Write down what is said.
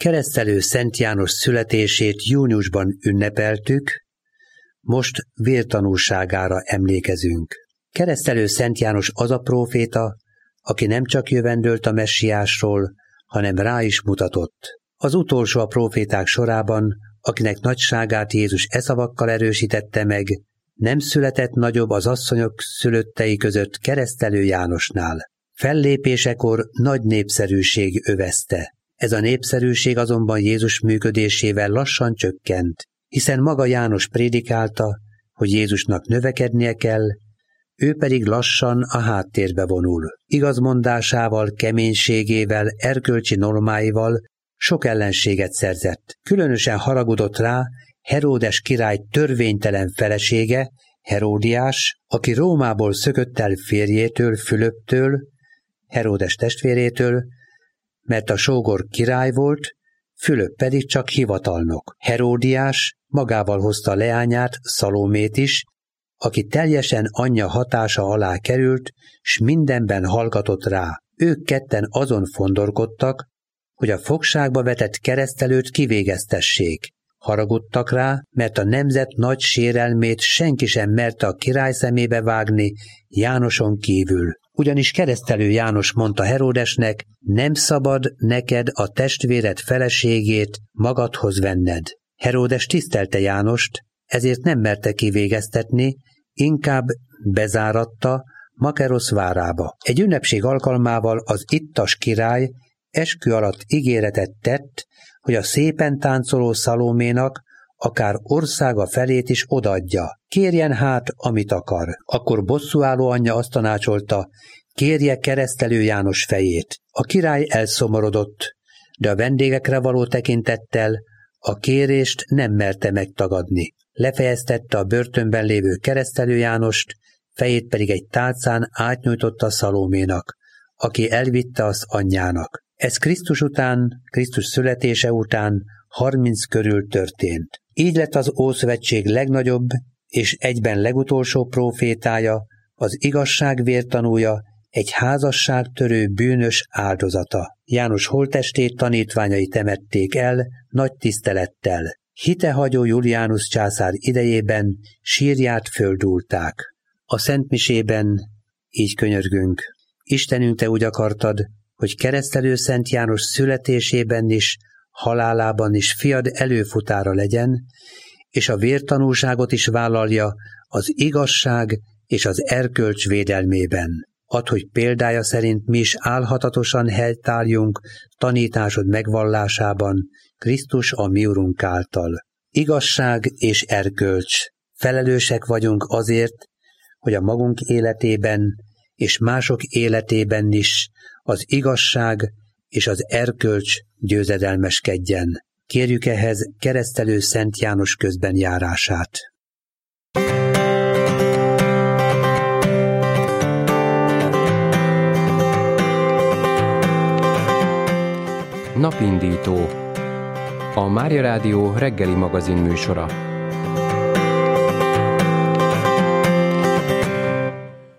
Keresztelő Szent János születését júniusban ünnepeltük, most vértanúságára emlékezünk. Keresztelő Szent János az a próféta, aki nem csak jövendölt a messiásról, hanem rá is mutatott. Az utolsó a próféták sorában, akinek nagyságát Jézus e szavakkal erősítette meg, nem született nagyobb az asszonyok szülöttei között Keresztelő Jánosnál. Fellépésekor nagy népszerűség övezte. Ez a népszerűség azonban Jézus működésével lassan csökkent, hiszen maga János prédikálta, hogy Jézusnak növekednie kell, ő pedig lassan a háttérbe vonul. Igazmondásával, keménységével, erkölcsi normáival sok ellenséget szerzett. Különösen haragudott rá Heródes király törvénytelen felesége, Heródiás, aki Rómából szökött el férjétől, Fülöptől, Heródes testvérétől, mert a sógor király volt, Fülöp pedig csak hivatalnok. Heródiás magával hozta a leányát, Szalómét is, aki teljesen anyja hatása alá került, s mindenben hallgatott rá. Ők ketten azon fondorkodtak, hogy a fogságba vetett keresztelőt kivégeztessék. Haragudtak rá, mert a nemzet nagy sérelmét senki sem merte a király szemébe vágni Jánoson kívül. Ugyanis Keresztelő János mondta Heródesnek, nem szabad neked a testvéred feleségét magadhoz venned. Heródes tisztelte Jánost, ezért nem merte kivégeztetni, inkább bezáratta Makerosz várába. Egy ünnepség alkalmával az ittas király eskü alatt ígéretet tett, hogy a szépen táncoló Szalóménak akár országa felét is odaadja. Kérjen hát, amit akar. Akkor bosszúálló anyja azt tanácsolta, kérje Keresztelő János fejét. A király elszomorodott, de a vendégekre való tekintettel a kérést nem merte megtagadni. Lefejeztette a börtönben lévő Keresztelő Jánost, fejét pedig egy tálcán átnyújtotta Szalóménak, aki elvitte az anyjának. Ez Krisztus születése után 30 körül történt. Így lett az Ószövetség legnagyobb és egyben legutolsó prófétája, az igazság vértanúja, egy házasságtörő bűnös áldozata. János holttestét tanítványai temették el nagy tisztelettel. Hitehagyó Julianus császár idejében sírját földúlták. A szentmisében így könyörgünk. Istenünk, te úgy akartad, hogy Keresztelő Szent János születésében is, halálában is fiad előfutára legyen, és a vértanúságot is vállalja az igazság és az erkölcs védelmében. Add, hogy példája szerint mi is álhatatosan helytálljunk tanításod megvallásában, Krisztus a mi Urunk által. Igazság és erkölcs. Felelősek vagyunk azért, hogy a magunk életében és mások életében is az igazság és az erkölcs győzedelmeskedjen. Kérjük ehhez Keresztelő Szent János közbenjárását. Napindító. A Mária Rádió reggeli magazin műsora.